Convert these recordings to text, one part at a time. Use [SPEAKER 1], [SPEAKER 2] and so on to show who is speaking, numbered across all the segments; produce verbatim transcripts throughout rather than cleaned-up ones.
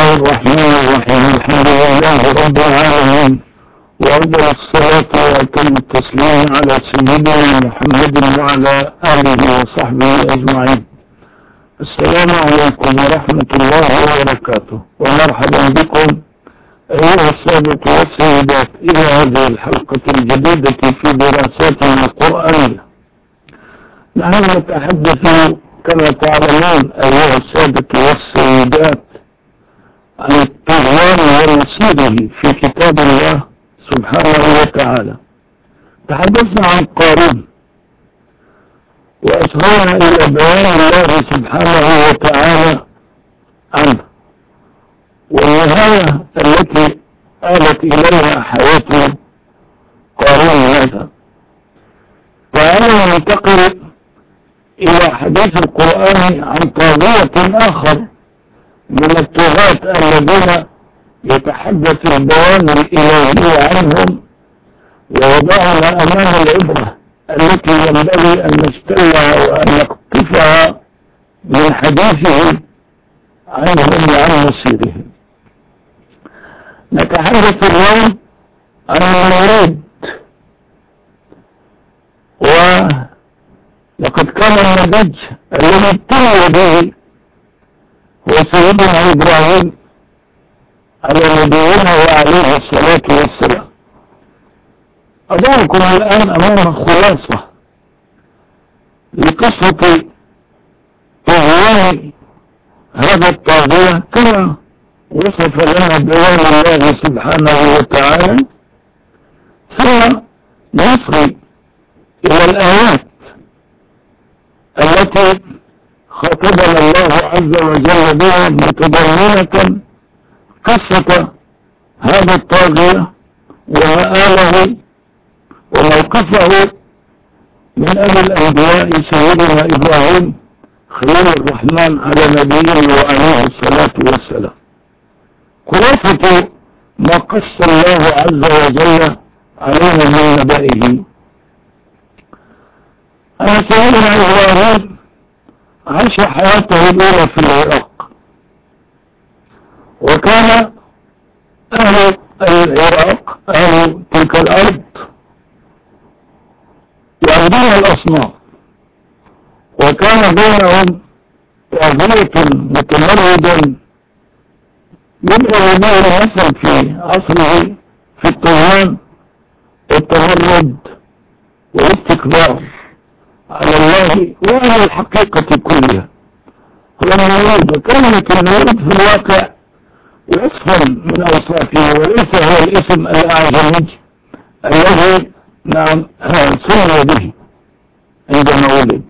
[SPEAKER 1] الله الرحمن الرحيم. الحمد لله رب العالمين، وأفضل الصلاة وأتم التسليم على سيدنا محمد وعلى آله وصحبه أجمعين. السلام عليكم ورحمة الله وبركاته، ومرحبا بكم أيها السادة والسيدات إلى هذه الحلقة الجديدة في دراساتنا القرآنية. نحن نتحدث كما تعلمون أيها السادة والسيدات عن الطغيان ومصيره في كتاب الله سبحانه وتعالى. تحدثنا عن قارون وأشرنا إلى بيان الله سبحانه وتعالى عنه، والنهاية التي آلت إليها حياة قارون هذا. وأنا ننتقل إلى حديث القرآن عن طاغية آخر من الطغاة الذين يتحدث البيان الإلهي عنهم ووضعنا أمام العبرة التي ينبغي أن نستلها وأن نقطفها من حديثه عنهم وعن مصيرهم. نتحدث اليوم عن النمرود، ولقد كان النبي الذي ابتلي به هو سيدنا إبراهيم على نبينا وعليه الصلاة والسلام. أضعكم الآن أمام خلاصة لقصة طغيان هذا الطاغية كما وصف لنا بيان الله سبحانه وتعالى، ثم نصل إلى الآيات التي خاطبنا الله عز وجل بها متضمنة قصة هذا الطاغية ومآله وموقفه من أهل الأنبياء سيدنا إبراهيم خليل الرحمن على نبينا وعليه الصلاة والسلام. خلاصة ما قص الله عز وجل علينا من نبائه أن سيدنا إبراهيم عاش حياته الأولى في العراق، وكان أهل العراق أهل تلك الأرض يعبدون الأصنام، وكان بينهم طاغية متمرد يبغى به المثل في عصره في الطغيان والتمرد والاستكبار على الله وعلى الحقيقة كلها. هو النمرود، وكلمة النمرود في الواقع وصفا من أوصافه وليس هو الاسم الأعجمي الذي نعم سمي به عندما ولد.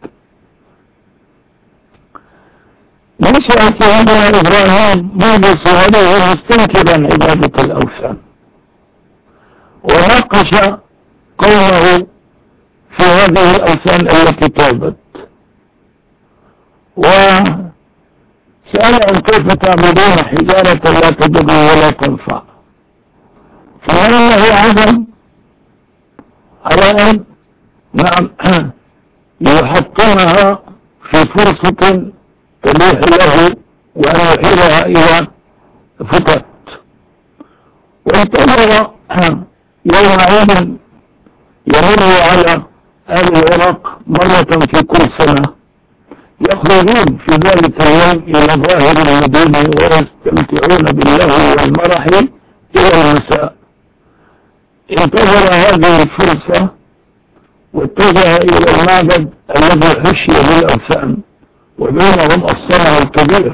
[SPEAKER 1] نشأ سيدنا إبراهيم منذ صغره مستنكرا عبادة الأوثان، وناقش قومه في هذه الأوثان التي تعبد، وسألهم كيف تعبدون حجارة لا تضر ولا تنفع، فإنه عزم على أن نعم يحطمها في فرصة تليح له وأن يحيلها إلى فتات. وانتظر يوم عيد يمر على أهل العراق مرة في كل سنة، يخرجون في ذلك اليوم إلى ظاهر المدينة ويستمتعون باللهو والمرح إلى المساء. انتظر هذه الفرصة واتجه إلى المعبد الذي حشي بالأوثان وبينهم الصنم الكبير،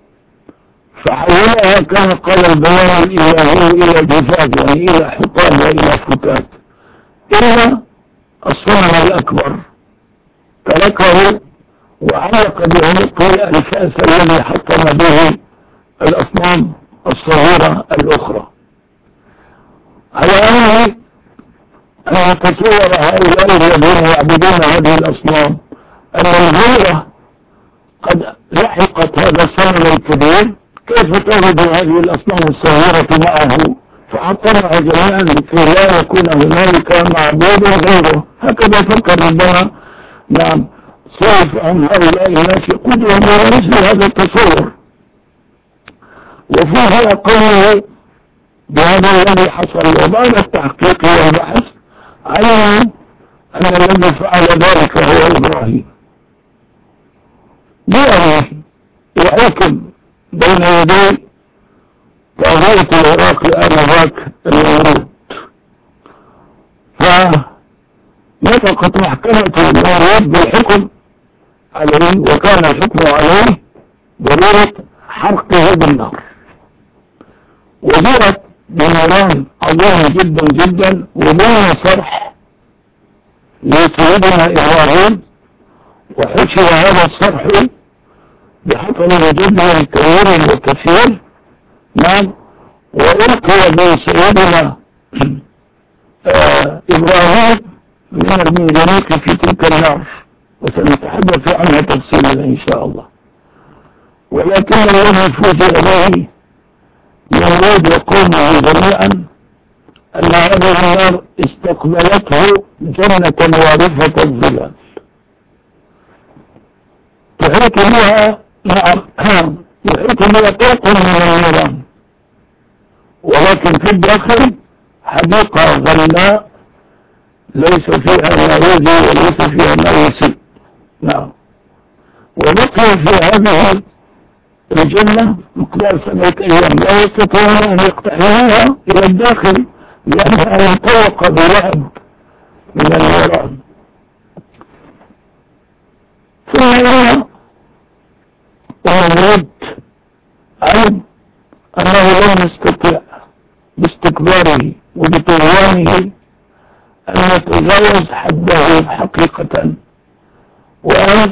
[SPEAKER 1] فحولها كان قال البيان الإلهي إلى جفاف، يعني إلى حطام وإلى فتات، إلا الصنم الأكبر تركه وعلق بعنقه الفأس الذي حطم به الأصنام الصغيرة الأخرى، على أنه أن يتصور هؤلاء الذين يعبدون هذه الأصنام أن الغيرة قد لحقت هذا الصنم الكبير، كيف تجد هذه الأصنام الصغيرة معه، فحطمها جميعا لكي لا يكون هنالك معبود غيره. هكذا فكر ربنا نعم صرف عن هؤلاء الناس قدوة ورسل هذا التصور. وفيها قوله بهذا الذي حصل. وبعد التحقيق والبحث علموا أن الذي فعل ذلك هو إبراهيم بأنه يحكم بين يدي طاغوت العراق آنذاك النمرود. فنطقت محكمة النمرود بالحكم عليه، وكان الحكم عليه ضرورة حرقه بالنار، وجرت بنيران عظيمة جدا جدا، وبين صرح لسيدنا إبراهيم، وحشي هذا الصرح بحطب جدا كبير وكثير. نعم. وألقي بسيدنا آه إبراهيم من المنجنيق في تلك النار، وسنتحدث عنها تفصيلا إن شاء الله. ولكن الذي فوجئ به نمرود وقومه جميعا أن هذه النار استقبلته جنة وارفة الظلال تحيط بها، نعم، يحيط بها طوق من النيران، ولكن في الداخل حديقة غناء ليس فيها ما يؤذي وليس فيها ما يسيء. نعم. وبقي في هذه الجنة مقدار سبعة أيام، لا يستطيعون أن يقتحموها إلى الداخل لأنها مطوقة بلهب من النيران. ثم هنا ونمرود علم أنه لم يستطيع باستكباره وبطغيانه أن يتجاوز حده حقيقة، وأن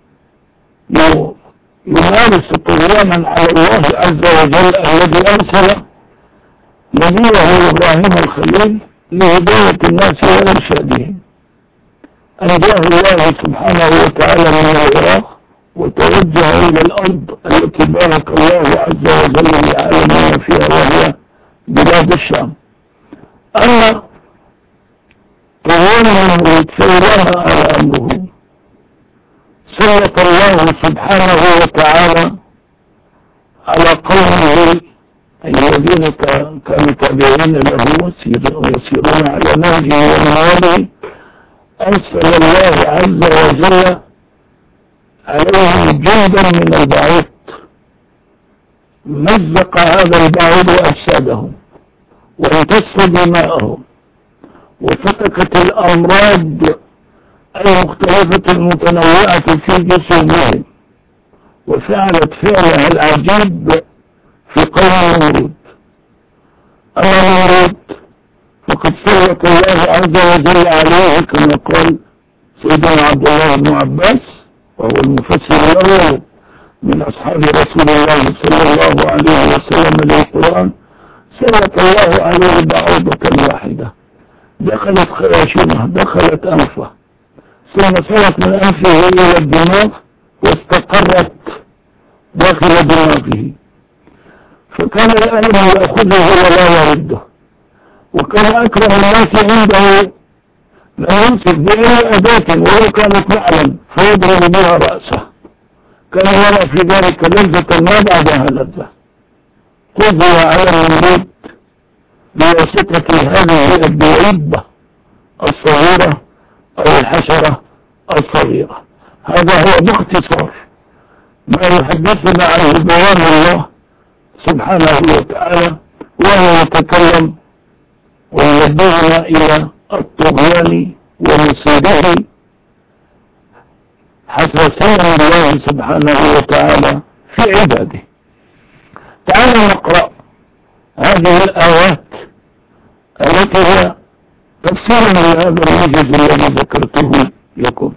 [SPEAKER 1] يمارس طغيانا على الله عز وجل الذي أرسل نبيه إبراهيم الخليل لهداية الناس وإرشادهم. أنجاه الله سبحانه وتعالى من العراق وتوجه إلى الأرض التي بارك الله عز وجل للعالمين فيها، وهي بلاد الشام. أما طغيان نمرود فإله على أمره، سلط الله سبحانه وتعالى على قومه الذين كانوا تابعين له ويسيرون على نهجه ومنواله، أرسل الله عز وجل عليهم جندا من البعوض، مزق هذا البعوض أجسادهم وامتص دماءهم، وفتكت الأمراض المختلفة المتنوعة في جسمهم، وفعلت فعلها العجيب في قوم نمرود. أما نمرود فقد سلط الله عز وجل عليه كما قال سيدنا عبد الله بن عباس وهو المفسر الأول من أصحاب رسول الله صلى الله عليه وسلم للقرآن، سلط الله عليه بعوضة واحدة دخلت خياشمه، دخلت أنفه، ثم صارت من أنفه إلى الدماغ واستقرت داخل دماغه، فكان الألم يأخذه ولا يرده. وكان أكرم الناس عنده لا يمسك بأي أداة ولو كانت نعلا فيضرب بها رأسه، كان يرى في ذلك لذة ما بعدها لذة. قضي على نمرود بواسطة هذه الدويبة الصغيرة أو الحشرة الصغيرة. هذا هو باختصار ما يحدثنا عنه بيان الله سبحانه وتعالى، وهو يتكلم وينبهنا إلى الطغيان ومصيره حسب سير الله سبحانه وتعالى في عباده. تعالوا نقرأ هذه الآيات التي هي تفسير لهذا الموجز الذي ذكرته لكم.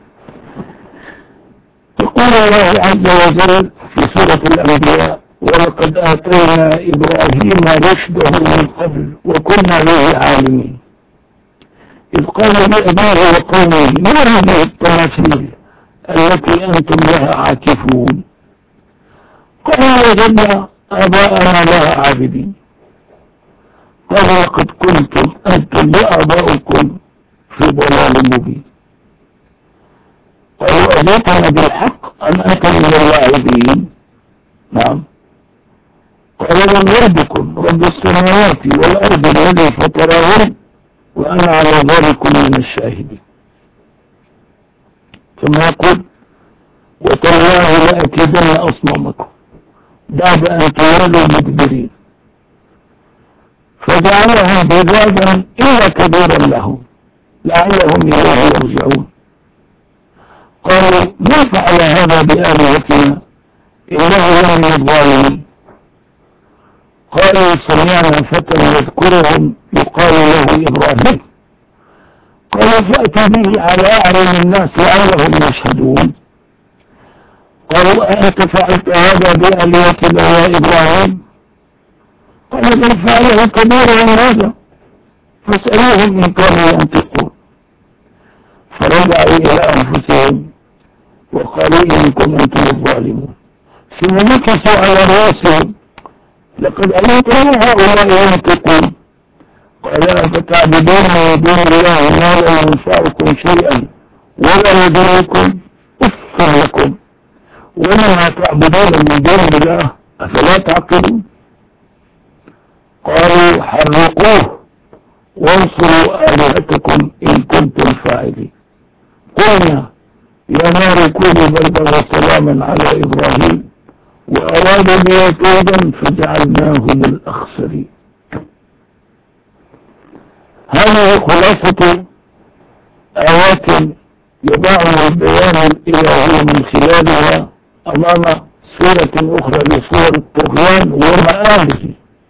[SPEAKER 1] يقول الله عز وجل في سورة الأنبياء: ولقد آتينا إبراهيم رشده من قبل وكنا به عالمين إذ قال لأبيه وقومه ما هذه التماثيل التي أنتم لها عاكفون؟ قالوا وجدنا آباءنا لها عابدين. قال لقد كنتم أنتم وآباؤكم في ضلال مبين. قالوا أجئتنا بالحق أم أنت من اللاعبين؟ نعم، قال من ربكم؟ رب السماوات والأرض الذي فطرهن وأنا على ذلك من الشاهدين. ثم يقول وتالله لأكيدن أصنامكم بعد أن تولوا مدبرين، فجعلهم جذاذا إلا كبيرا لهم لعلهم إليه يرجعون. قالوا ما فعل هذا بآلهتنا إنه لمن الظالمين. قالوا سمعنا فتى يذكرهم يقال له إبراهيم. قالوا فأتوا به على أعين الناس لعلهم يشهدون. قالوا أأنت فعلت هذا بآلهتنا يا إبراهيم؟ قال بل فعله كبيرهم هذا فاسألوهم إن كانوا ينطقون. فرجعوا إلى أنفسهم وقالوا إنكم أنتم الظالمون. ثم مكثوا على رؤوسهم لقد علمتم هؤلاء ينطقون. قال أفتعبدون من دون الله ما لا ينفعكم شيئا ولا يضركم أف لكم وما تعبدون من دون الله أفلا تعقلون. قالوا حرقوه وانصروا آلهتكم إن كنتم فاعلين. قلنا يا نار كوني بردا وسلاما على إبراهيم وأرادوا به كيدا فجعلناهم الأخسرين. هذه خلاصة آيات يضعها البيان الإلهي من خلالها أمام سورة أخرى لسور الطغيان ومآله.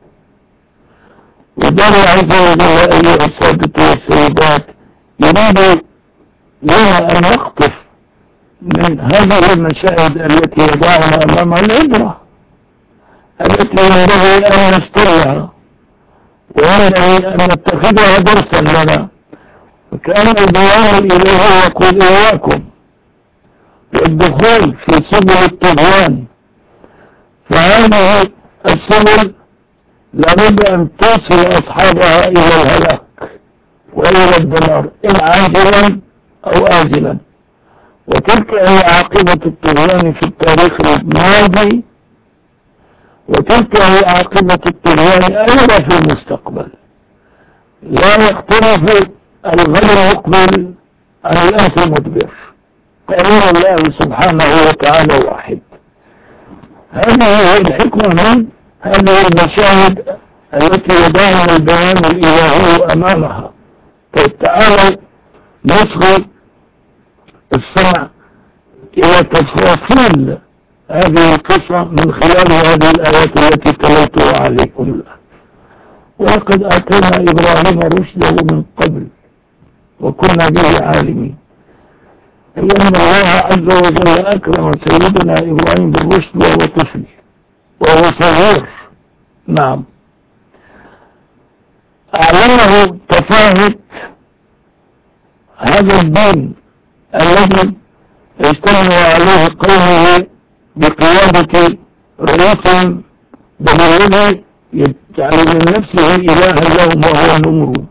[SPEAKER 1] ودار عز وجل أيها السادة والسيدات يريد لنا أن نقطف من هذه المشاهد التي يضعها أمام العبرة التي ينبغي أن نسترها وينبغي أن نتخذها درسا لنا. وكان البيان الإلهي يقول إياكم والدخول في سبل الطغيان، فهذه السبل لابد أن توصل أصحابها إلى الهلاك وإلى الدمار إن عاجلا أو آجلا. وتلك هي عاقبة الطغيان في التاريخ الماضي، وتلك هي عاقبة الطغيان أيضا في المستقبل. لا يختلف الغد مقبل عن الأنف مدبر. قانون الله سبحانه وتعالى واحد. هذه هي الحكمة من هذه المشاهد التي يضعها البيان الإلهي أمامها. تعالوا نصغي السمع إلى تفاصيل هذه القصة من خلال هذه الآيات التي تلوتها عليكم. ولقد آتينا إبراهيم رشده من قبل وكنا به عالمين. لأن الله عز وجل أكرم سيدنا إبراهيم بالرشد وهو طفل وهو صغير. نعم، أعلمه تفاهة هذا الدين الذي اجتمع عليه قومه بقيادة رئيس بنيه يجعل من نفسه إلها لهم وهو نمرود.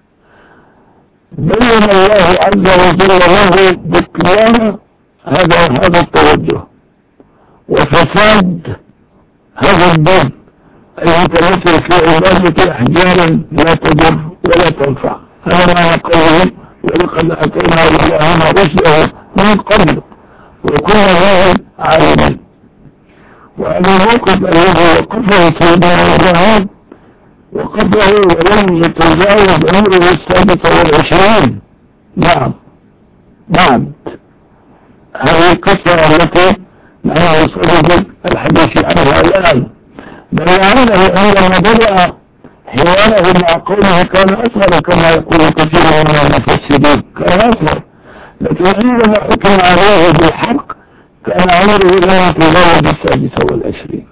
[SPEAKER 1] بين الله عز وجل له بقيام هذا هذا التوجه وفساد هذا الدين المتمثل في عبادة أحجار لا تضر ولا تنفع. هذا ما يقولون ولقد أتينا إبراهيم رشده من قبل وكنا به عالمين. وهذا الموقف الذي وقفه سيدنا إبراهيم وقفه ولم يتجاوز عمره السادسة والعشرين. نعم نعم، هذه القصة التي نحن صدد الحديث عنها الآن. بل لعله عندما بدأ حواره مع قومه كان أصغر كما يقول كثير من المفسرين، كان أصغر، لكن عندما حكم عليه بالحق كان عمره لا يتجاوز السادسة والعشرين.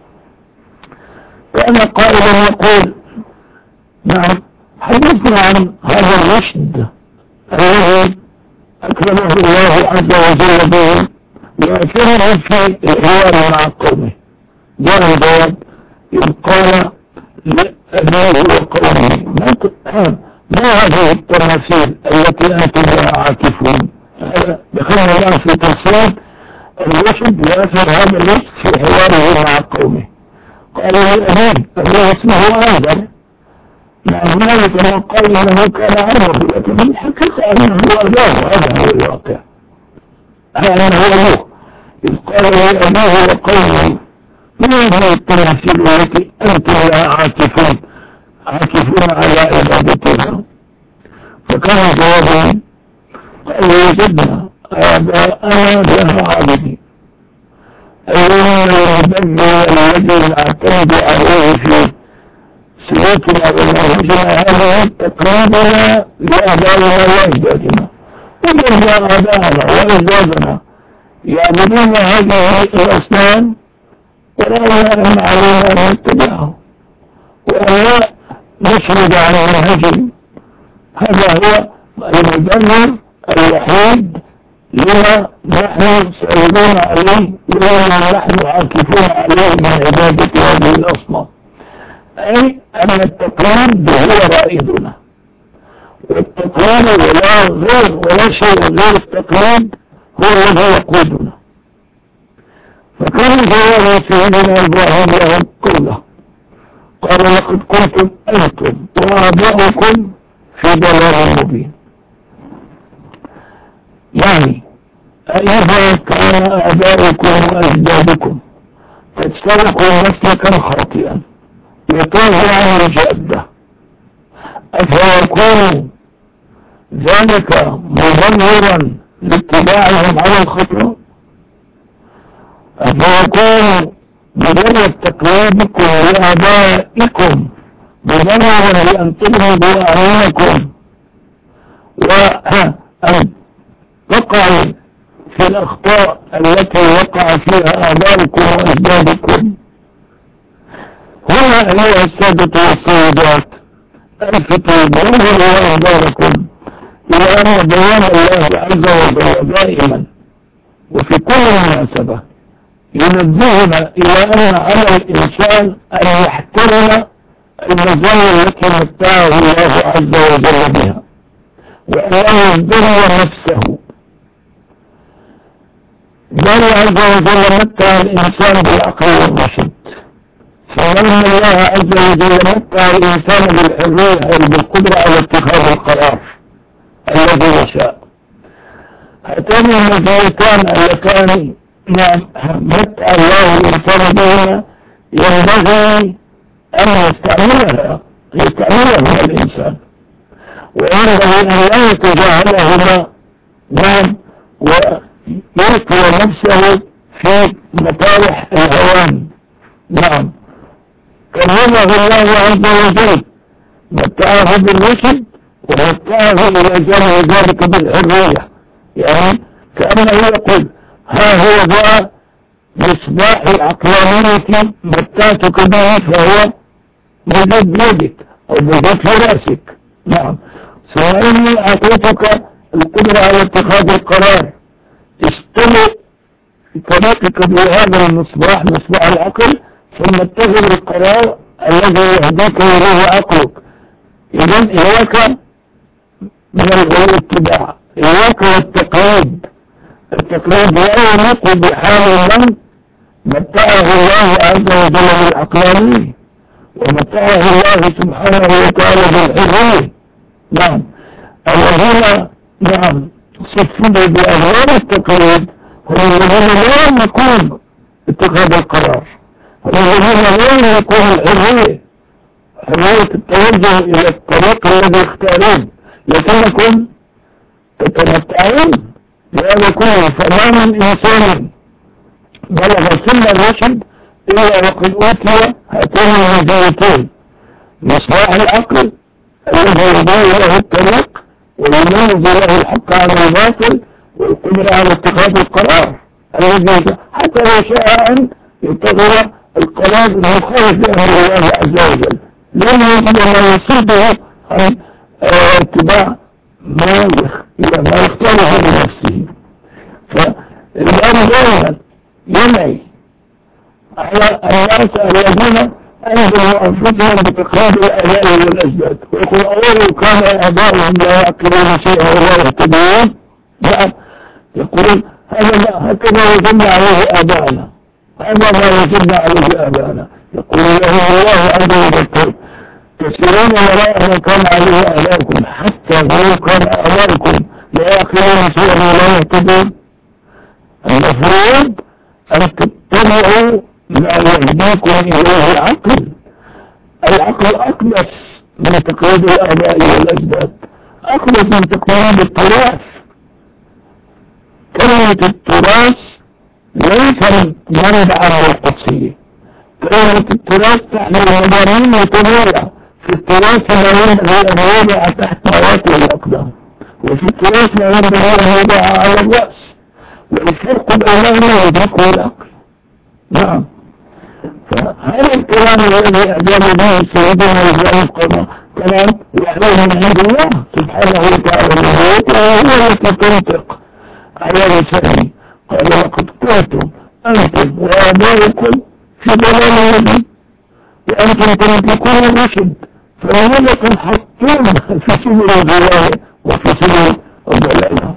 [SPEAKER 1] كان قائلا يقول نعم حدثنا عن هذا الرشد الذي أكرمه الله عز وجل به وأكرمه في الحوار مع قومه. جاء الجواب إذ قال لأبيه وقومه ما هذه التماثيل التي أنتم لها عاكفون. دخلنا الآن في تفصيل الرشد وأثر هذا الرشد في حواره مع قومه. قالوا الأبيب فهو اسمه آدم، مع ذلك ما قال انه كان عربي، لكن الحقيقة انه هو اباه، هذا هو الواقع، هذا هو ابوه. إذ قال لأبيه وقومه ما هذه التماثيل التي أنتم لها عاكفون عاكفون على عبادتها؟ فكان جوابهم قالوا وجدنا آباءنا لها عابدين. أيضا يبدل الذي نعتمد عليه في سلوكنا ومنهجنا هذا تقريبنا لآبائنا وأجدادنا، ومن آبائنا وأجدادنا يعبدون هذه الأصنام ولا يعلم علينا أن نتبعهم وأن لا نشرد عن منهجهم. هذا هو المبرر الوحيد لما نحن سائلون عليه ولما نحن عاكفون عليه من عبادة هذه الأصنام، أي أن التقليد هو رائدنا، والتقليد ولا غير ولا شيء غير التقليد هو الذي يقودنا. فكان جواب سيدنا إبراهيم لهم قوله قال لقد كنتم أنتم وآباؤكم في ضلال مبين. يعني أيها كان آباؤكم وأجدادكم قد سلكوا مسلكا خاطئا يتوه عن الجادة، أفيكون ذلك مضمرا لاتباعهم على الخطأ؟ أفيكون مجرد تقليدكم لآبائكم مضمرا لأن تبغضوا أعينكم وأن تقعوا في الأخطاء التي وقع فيها آبائكم وأجدادكم؟ هنا أيها السادة والسيدات ألفتوا بأنه وأخباركم إلى أن بيان الله عز وجل دائما وفي كل مناسبة ينبهنا إلى أن على الإنسان أن يحترم المزايا التي متعه الله عز وجل بها، وأن يزدري نفسه. الله عز وجل متع الإنسان بالعقل والرشد، فإن الله عز وجل متع الإنسان بالحرية أو بالقدرة على اتخاذ القرار الذي يشاء. هاتان المزايتان اللتان متع الله الإنسان بهما ينبغي أن يستعملها يستعملها الإنسان، وينبغي أن لا يتجاهلهما نعم ويلقي نفسه في مطارح الهوان. نعم كرمه الله عز وجل متعه بالرشد ومتعه إلى جانب ذلك بالحرية، يعني كأنه يقول ها هو ذا مصباح العقلانية متعتك به فهو موجود بيدك أو موجود في رأسك. نعم سوائني أعطيتك القدرة على اتخاذ القرار، استمع في طريقك بهذا المصباح مصباح العقل ثم اتخذ القرار الذي يهديك إليه عقلك. إذن إياك من الاتباع، إياك والتقليد. التقليد لا يليق بحال من متعه الله عز وجل بالعقلانية ومتعه الله سبحانه وتعالى بالحرية. نعم الذين نعم صفوا بأغيار التقليد هم الذين لا يملكون اتخاذ القرار، هم الذين لا يملكون الحرية، حرية التوجه إلى الطريق الذي يختارون، لكنكم تتمتعون بهذا كله. فما من إنسان بلغ سن الرشد إلا وقد أوتي هاتين المزايتين، مصباح العقل الذي يبين له الطريق ويميز له الحق عن الباطل والقدرة على اتخاذ القرار الذي حتى لو شاء أن يتخذ القرار المخالف لأمر الله عز وجل، لأنه لما يصيبه عن اتباع ما ما يختاره لنفسه. فالآن دائما ينعي على الناس الذين أنزلوا أنفسهم بتقريب الآباء والأجداد ويقول أولو كان آباؤهم لا يعقلون شيئا ولا يهتدون. نعم يقولون هذا هكذا وجدنا عليه آباءنا، هذا ما وجدنا عليه آباءنا. يقول له الله عز وجل تسيرون وراء كان عليه آباؤكم حتى لو كان آباؤكم لا يعقلون شيئا ولا يهتدون. المفروض أن تتبعوا ما يهديكم إليه العقل. العقل أقدس من تقليد الآباء والأجداد، أقدس من تقليد التراث. كلمة التراث ليس منبعا للقدسية. كلمة التراث تعني المضامين وتنويع. في التراث ما ينبغي أن يوضع تحت مواطن الأقدام، وفي التراث ما ينبغي أن يوضع على الرأس، والفرق بينهما يدركه العقل. نعم. فهذا الكلام الذي أجاب به سيدنا رضوان القضاء كلام يحليه من عند الله سبحانه وتعالى، وهو الذي تنطق على لسانه. قال لقد كنتم أنتم وآباؤكم في ضلال مبين وأنتم تنطقون الرشد، فلماذا تنحطون في سبل الغواية وفي سبل الضلال؟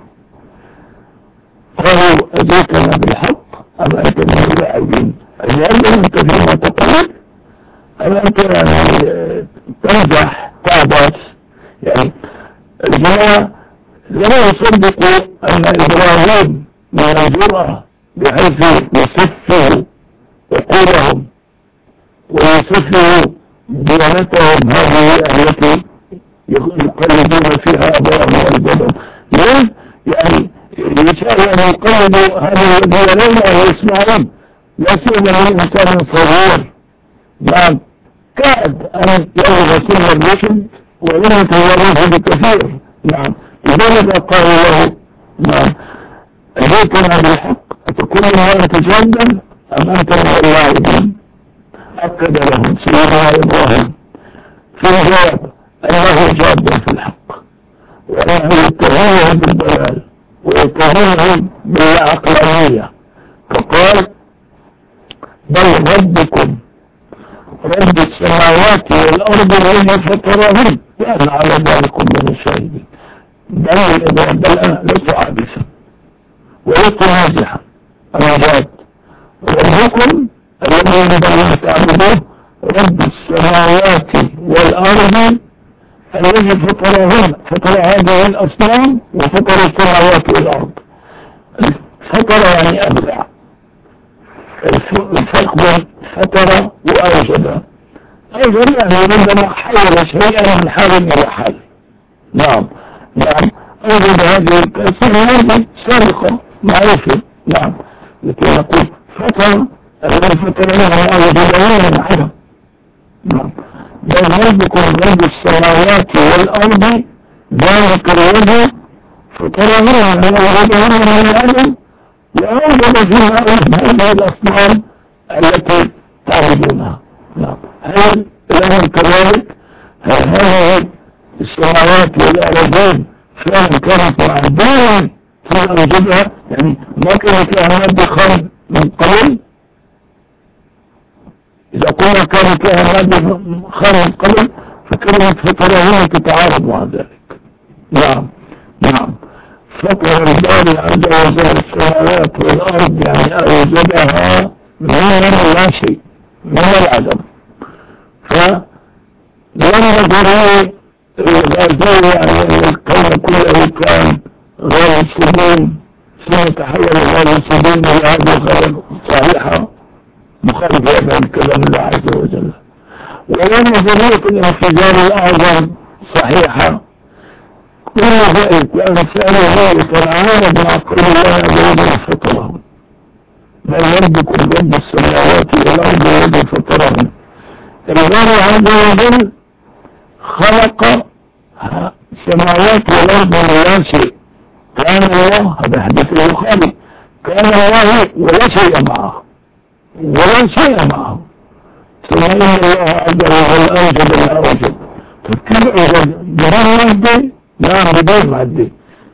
[SPEAKER 1] قالوا أجيتنا بالحق أم أنت من اللاعبين؟ اللاعبين أنت فيما تقول أم أنت يعني تمزح تعبس؟ يعني الجماعة لا يصدقوا أن إبراهيم من الجرأة بحيث يصفه عقولهم ويصفه ديانتهم هذه التي يقلدون فيها أبائهم وأجدادهم. ليه؟ يعني يشاء أن يقلدوا هذا الذي يرونه ويسمعون، لا سيما من إنسان صغير نعم كاد أن يبلغ سن الرشد ولم يتورثه بكثير. نعم. لذلك قال له نعم أجيتنا بالحق أتكون أنت جادا أم أنت من اللاعبين؟ أكد لهم سيدنا إبراهيم في الجواب أنه جاد في الحق، وأنه يتهمه بالضلال ويتهمه بالعقلانية، فقال بل ربكم رب السماوات والأرض وما فطرهن وأنا على ذلك من الشاهدين. بل بل أنا لست عابسا ولست نازحا، أنا جاد. ربكم الذي ينبغي أن تعبدوه رب السماوات والأرض الذي فطرهن، فطر هذه الأصنام وفطر السماوات والأرض. فطر يعني أبدع. الفرق بين فطر وأوجد. أوجد يعني عندما حول شيئا من حال إلى حال. نعم نعم أوجد هذه السماوات سابقة معروفة. نعم. لكي نقول فطر الذي فطر لها أوجد من عدم. نعم. بل ربكم رب السماوات والأرض ذلك الوجه فطرهن من أوجدهن من العدم وأوجد فيها هذه الأصنام التي تعبدونها. نعم. هل لهم كذلك هذه السماوات والأرضين فعلا كانت معدومة في أوجدها؟ يعني ما كانت لها مادة خام من قبل؟ إذا قلنا كانت لها مادة خام من قبل فكلمة فطرهن تتعارض مع ذلك. نعم نعم. فطر الباري عز وجل السماوات والأرض يعني أوجدها من لا شيء، من العدم. فلم يقرأ الغازية يعني الكون كله كان غير السبيل ثم تحول غير السبيل إلى هذه غير صحيحة مخالفة بين كلام الله عز وجل. ولم يقرأ الانفجار الأعظم صحيحة كل ذلك لأن سأله وتعالى مع قول الله عز وجل فطرهم. بل ربكم رب السماوات والأرض الذي فطرهم. الله عز وجل خلق السماوات والأرض من لا شيء. كان الله هذا حديث البخاري كان الله ولا شيء معه ولا شيء معه ثم إن الله عز وجل أوجد ما أوجد. فكيف أوجد جرام مادي؟ نعم بدون مادي.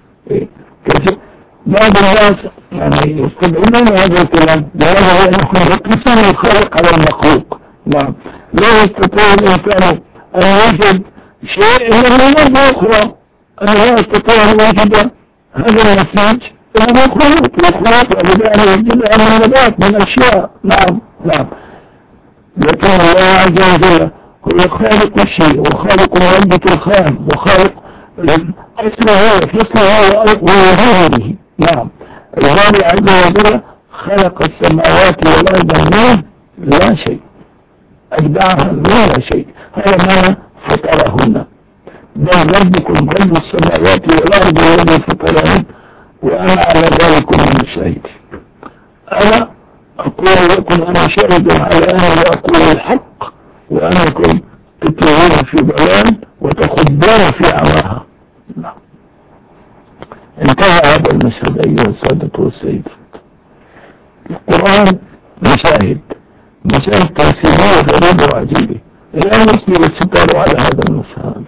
[SPEAKER 1] بعض الناس يعني يستدعون هذا الكلام بهذا نحن نقسم الخلق على المخلوق. نعم. لا يستطيع الإنسان أن يوجد شيء إلا من مرضى أخرى. أنا لا أستطيع أن يوجد هذا النسيج إلا مخلوق مخلوق الذي أنا يوجد من نبات من أشياء. نعم نعم. لكن الله عز وجل هو خالق الشيء وخالق مادة الخام وخالق أصله فصله وغيره. نعم، الله عز وجل خلق السماوات والأرض من لا شيء، أبدعها من لا شيء، هذا ما فطرهن. بل ربكم رب السماوات والأرض والذي فطرهن وأنا على ذلك من الشهيد. أنا أقول لكم أنا شاهد على أنا وأقول الحق وأنكم تتوهون في بيان وتخبون في عواها. نعم. انتهى هذا المشهد أيها السادة والسيدات. القرآن مشاهد مشاهد تمثيلية غريبة وعجيبة، الآن يسلم الستار على هذا المشهد.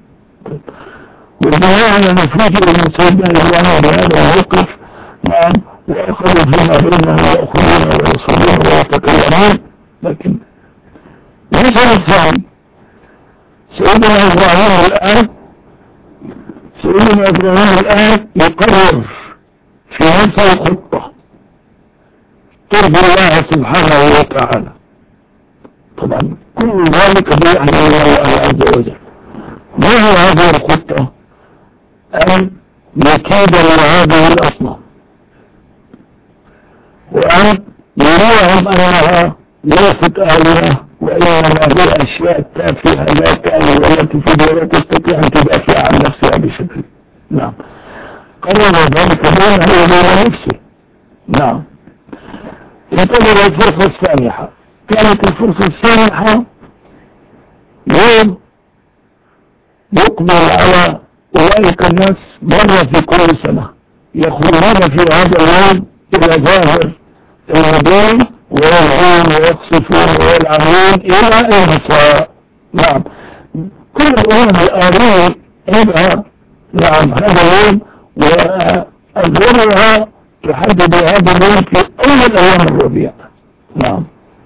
[SPEAKER 1] والبناء نفوجئ من سيدنا إبراهيم بهذا الموقف. نعم، وأخذوا فيما بينهم ويأخذون ويصلون ويتكلمون. لكن المثل الثاني سيدنا إبراهيم الآن سيدنا إبراهيم الآن يقرر في نفسه الخطة ترضي الله سبحانه وتعالى. طبعا كل ذلك بيعني الله عز وجل. ما هي هذه الخطة؟ أن يكيد لهذه الأصنام وأن يريهم أنها ليست آلهة وإنما هي أشياء تافهة لا تألي والتي في ولا تستطيع أن تدافع عن نفسها بشكل. نعم، قرر ذلك بينه وبين نفسه. نعم، انتظر الفرصة السانحة. كانت الفرصة السانحة يوم يقبل على أولئك الناس مرة في كل سنة يخرجون في هذا اليوم إلى ظاهر المدين ويلعون ويقصفون ويلعنون إلى إنساء. نعم، كل الأمم الآلية إلى نعم هذا اليوم، وأذرها تحدد هذا اليوم في أول أيام الربيع. نعم،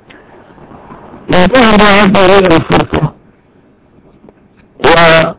[SPEAKER 1] انتهى هذه الفرصة و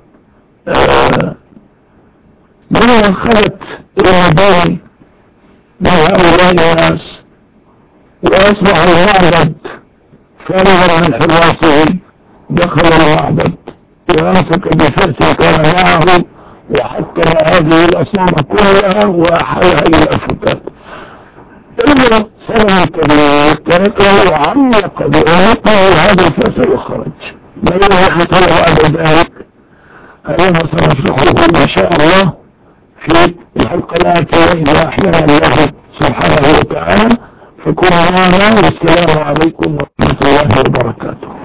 [SPEAKER 1] من خلت المدين من هؤلاء الناس وأصبح المعبد فارغا من حراسه. دخل المعبد وأمسك بفرس كان معه وحطم هذه الأصنام كلها وأحالها إلى الفتات. إذا صنع الكبير تركه وعلق بعنقه هذا الفرس وخرج. ما يحصل بعد ذلك أيضا سنشرحه إن شاء الله في الحلقة الآتية إذا أحيانا الله سبحانه وتعالى. فكونوا معنا والسلام عليكم ورحمة الله وبركاته.